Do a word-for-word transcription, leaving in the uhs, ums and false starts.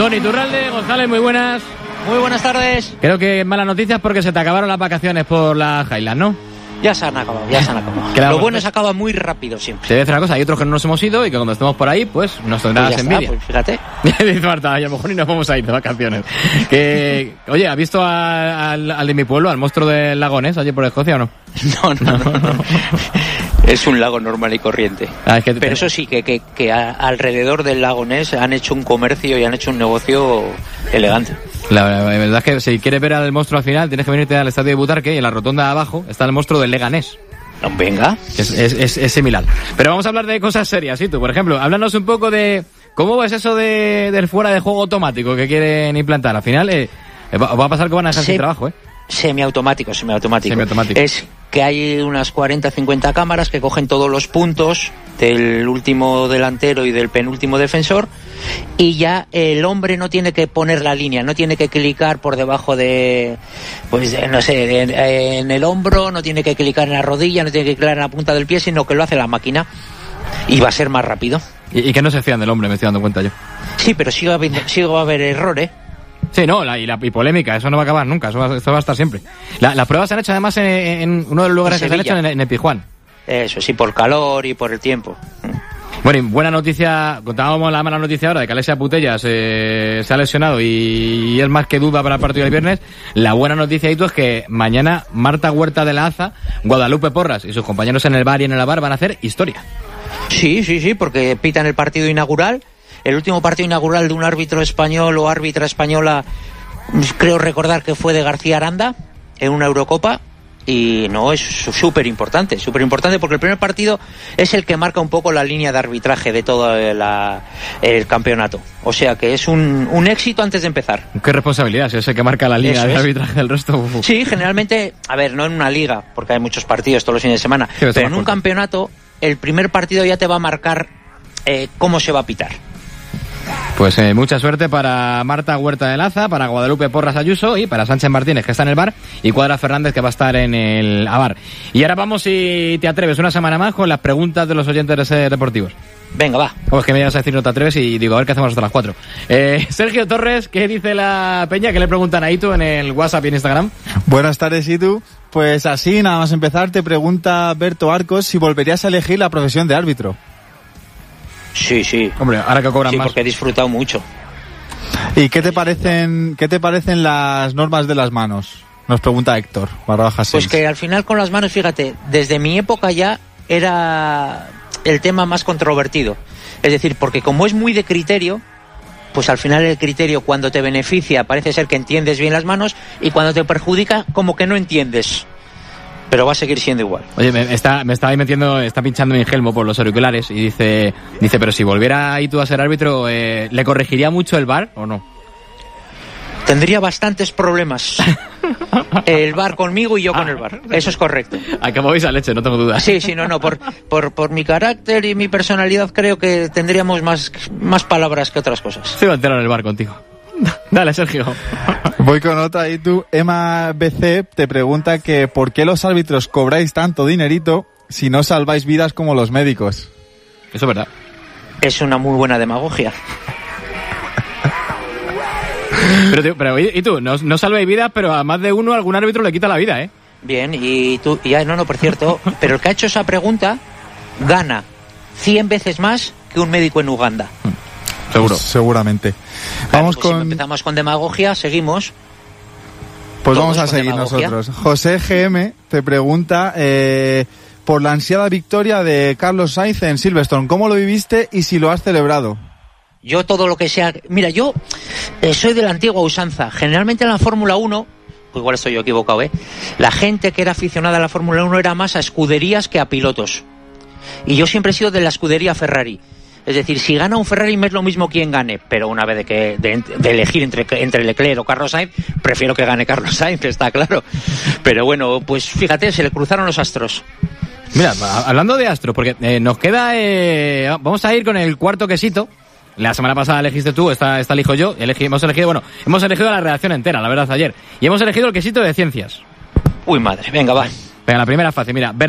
Don Iturralde, González, muy buenas. Muy buenas tardes. Creo que malas noticias porque se te acabaron las vacaciones por la Highland, ¿no? Ya se han acabado, ya se han acabado. Lo bueno se acaba muy rápido siempre. Te voy a decir una cosa, hay otros que no nos hemos ido y que cuando estemos por ahí, pues nos tendrás pues envidia. Pues fíjate. Dice Marta, a lo mejor ni nos vamos a ir de vacaciones. Que, oye, ¿has visto a, a, al de mi pueblo, al monstruo del lago Ness, allí por Escocia o no? No, no, no. no, no. Es un lago normal y corriente. Ah, es que te... Pero eso sí, que, que, que a, alrededor del lago Ness han hecho un comercio y han hecho un negocio elegante. La, la verdad es que si quieres ver al monstruo al final, tienes que venirte al estadio de Butarque y en la rotonda de abajo está el monstruo del Leganés. No, venga. Es, es, es, es similar. Pero vamos a hablar de cosas serias, ¿sí? Tú, por ejemplo, háblanos un poco de cómo ves eso de, del fuera de juego automático que quieren implantar. Al final, eh, va, va a pasar que van a dejar Se, sin trabajo, ¿eh? Semiautomático, semiautomático. Semiautomático. Es que hay unas cuarenta cincuenta cámaras que cogen todos los puntos del último delantero y del penúltimo defensor y ya el hombre no tiene que poner la línea, no tiene que clicar por debajo de, pues no sé, en, en el hombro, no tiene que clicar en la rodilla, no tiene que clicar en la punta del pie, sino que lo hace la máquina y va a ser más rápido. Y, y que no se fían del hombre, me estoy dando cuenta yo. Sí, pero sigue habiendo, sigue va a haber error, ¿eh? Sí, no, la, y, la, y polémica, eso no va a acabar nunca, eso va, eso va a estar siempre. La, las pruebas se han hecho además en, en uno de los lugares que se han hecho en, en el Pijuán. Eso sí, por calor y por el tiempo. Bueno, y buena noticia, contábamos la mala noticia ahora de que Alexia Putellas eh, se ha lesionado y, y es más que duda para el partido del viernes. La buena noticia, Itu, es que mañana Marta Huerta de la Aza, Guadalupe Porras y sus compañeros en el bar y en el bar van a hacer historia. Sí, sí, sí, porque pitan el partido inaugural. El último partido inaugural de un árbitro español o árbitra española, creo recordar que fue de García Aranda, en una Eurocopa, y no, es súper importante, súper importante porque el primer partido es el que marca un poco la línea de arbitraje de todo la, el campeonato. O sea que es un, un éxito antes de empezar. Qué responsabilidad, si es el que marca la línea Eso de es. arbitraje del resto. Uf. Sí, generalmente, a ver, no en una liga, porque hay muchos partidos todos los fines de semana, sí, pero en un campeonato, el primer partido ya te va a marcar eh, cómo se va a pitar. Pues eh, mucha suerte para Marta Huerta de Laza, para Guadalupe Porras Ayuso y para Sánchez Martínez, que está en el bar, y Cuadra Fernández, que va a estar en el A-Bar. Y ahora vamos, si te atreves, una semana más con las preguntas de los oyentes de Ser Deportivos. Venga, va. O es que me ibas a decir no te atreves y digo, a ver qué hacemos hasta las cuatro. Eh, Sergio Torres, ¿qué dice la peña? ¿Qué le preguntan a Itu en el WhatsApp y en Instagram? Buenas tardes, Itu. Pues así, nada más empezar, te pregunta Berto Arcos si volverías a elegir la profesión de árbitro. Sí, sí. Hombre, ahora que cobran sí, más. Sí, porque he disfrutado mucho. ¿Y qué te parecen, qué te parecen las normas de las manos? Nos pregunta Héctor, barra baja seis. Pues que al final con las manos, fíjate, desde mi época ya era el tema más controvertido. Es decir, porque como es muy de criterio, pues al final el criterio cuando te beneficia parece ser que entiendes bien las manos y cuando te perjudica como que no entiendes. Pero va a seguir siendo igual. Oye, me está, me está ahí metiendo, está pinchando mi Helmo por los auriculares y dice, dice, pero si volviera ahí tú a ser árbitro, eh, ¿le corregiría mucho el V A R o no? Tendría bastantes problemas. El V A R conmigo y yo ah, con el V A R. Eso es correcto. Acabáis a leche, no tengo dudas. Sí, sí, no, no. Por, por, por mi carácter y mi personalidad creo que tendríamos más, más palabras que otras cosas. Se va a enterar en el V A R contigo. Dale, Sergio. Voy con otra y tú, Emma B C, te pregunta que ¿por qué los árbitros cobráis tanto dinerito si no salváis vidas como los médicos? Eso es verdad. Es una muy buena demagogia. Pero, tío, pero y tú, no, no salváis vidas, pero a más de uno algún árbitro le quita la vida, ¿eh? Bien, y tú, y, no, no, por cierto, pero el que ha hecho esa pregunta gana cien veces más que un médico en Uganda. Seguro. Pues seguramente. Claro, vamos pues con... si empezamos con demagogia, seguimos. Pues vamos a seguir demagogia. nosotros. José G M te pregunta eh, por la ansiada victoria de Carlos Sainz en Silverstone. ¿Cómo lo viviste y si lo has celebrado? Yo todo lo que sea... Mira, yo eh, soy de la antigua usanza. Generalmente en la Fórmula uno, pues igual estoy yo equivocado, ¿eh? La gente que era aficionada a la Fórmula uno era más a escuderías que a pilotos. Y yo siempre he sido de la escudería Ferrari. Es decir, si gana un Ferrari me es lo mismo quien gane, pero una vez de que de, de elegir entre, entre Leclerc o Carlos Sainz, prefiero que gane Carlos Sainz, está claro. Pero bueno, pues fíjate, se le cruzaron los astros. Mira, hablando de astros, porque eh, nos queda... Eh, vamos a ir con el cuarto quesito. La semana pasada elegiste tú, esta, esta elijo yo. Elegí, hemos elegido, bueno, hemos elegido la redacción entera, la verdad, ayer. Y hemos elegido el quesito de ciencias. Uy, madre, venga, va. Venga, la primera fácil, mira.